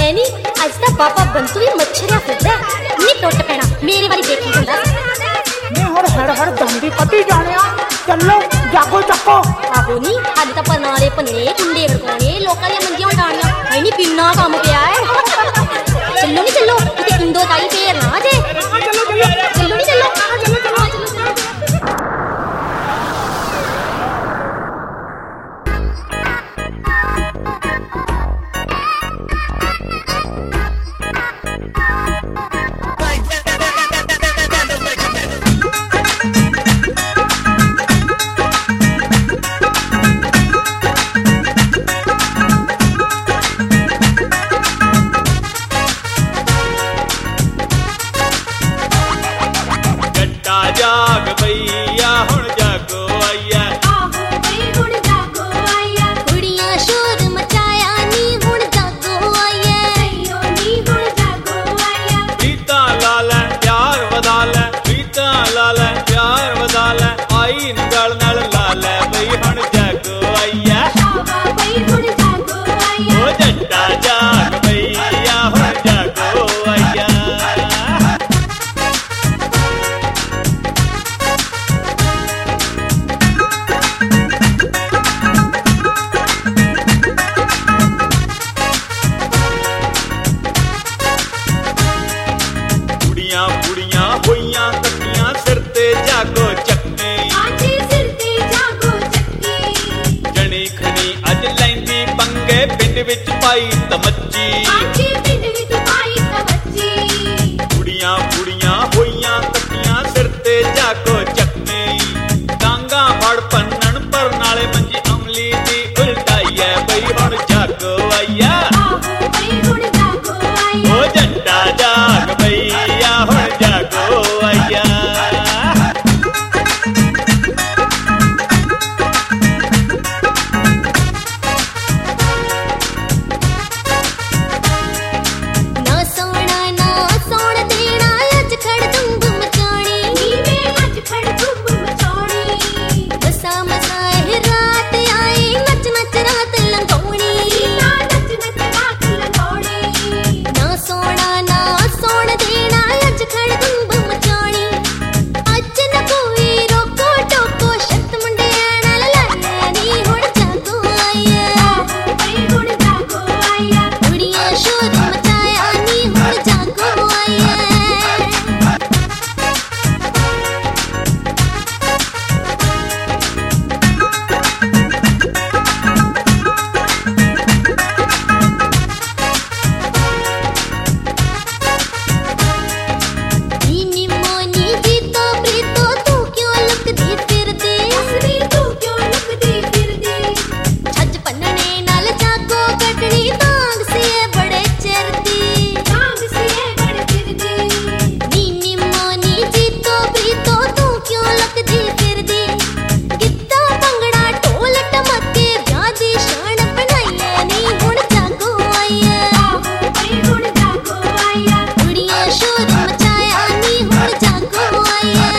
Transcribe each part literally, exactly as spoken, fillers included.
है नी अज ता बाबा बंतू ही मच्छरिया फिरदा नी टुट पैना मेरी वाली देखी जंदा नी हुण हर हर दंदी कटी जाने चलो जागो चक्को आहो नी अज ता पनारे भन्ने कुंडे खड़काने लोकां दी मंजियां डाणियां है नी किन्ना काम पिया है चलो नी चलो किते इंदो ताई फेर ना जे चलो चलो चलो नी चलो चलो चलो जाग भैया हुण जागो आइया आहो भई हुण जागो आइया कुड़ियां शोर मचाया नी हुण जागो आइया सैयो नी हुण जागो आइया प्रीता लाल प्यार वदा ले प्रीता लाल प्यार वदा ले आई गल नाल लाल भई हुण जागो आइया आहो भई हुण जागो आइया ओ जट्टा जाग भैया हुण जागो आइया बुढ़ियां होइयां कट्टियां सिर ते जागो चक्के आजी सिर ते जागो चक्की जनी खनी अज लैंदी पंगे पिंड विच पाई तमच्ची आजी पिंड विच पाई तमच्ची बुढ़ियां बुढ़ियां होइयां कट्टियां सिर ते जागो चक्के डांगा फड़ पन्नण पर नाले मंजी अमली दी उल्टाई है बई हुण जागो आइया आहो भई हुण जागो आइया ओ जट्टा जाग भैया हुण जागो आइया ना सोना ना सोण देना अज खड़ धुंब मचाणी नी वे अज खड़ धुंब मचाणी मसा मसा ए रात आई नच नच रात लंघोणी ना नच नच रात लंघोणी ना सोना ना सोण देना अज खड़ धुंब मचाणी अज न कोई रोको टोको शत मुंडियां नाल लाया नी हुण जागो आइया आहो भई हुण जागो आइया कुड़ियां शोर मचाया नी हुण जागो आइया नी मोनी जीतो प्रीतो तू क्यों लुकदी फिरदी असली तू क्यों लुकदी फिरदी छज पन्नने नाल जागो कटनी तांग से बड़े चिरदी तांग से बड़े चिरदी नी मोनी जीतो प्रीतो तू क्यों लुकदी फिरदी गिद्दा भंगड़ा ढोल टमके ब्याह दी शान बनाईया नी हुण जागो आइया आहो भई हुण जागो आइया कुड़ियां शोर मचाया नी हुण जागो आइया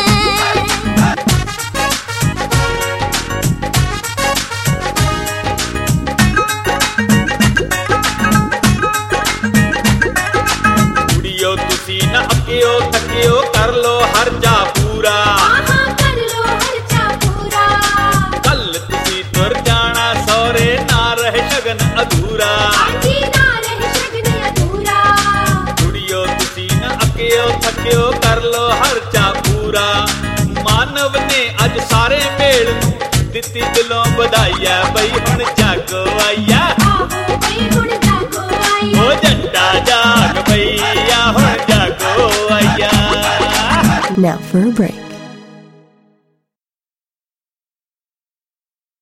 कुड़ियो तुसी न अकियो थकियो कर लो हर जा पूरा आहा कर लो हरचा पूरा कल तुसी तुर जाना सौरे ना रहे शगन अधूरा आजी ना रहे शगन अधूरा कुड़ियो तुसी न अकियो थकियो कर लो हर जा पूरा मानव ने अज सारे मेल नू दित्ती दिलों बधाई है बई हुण जागो आइया आहो भई हुण जागो आइया ओ जट्टा जाग भैया हुण जागो आइया Now for a break.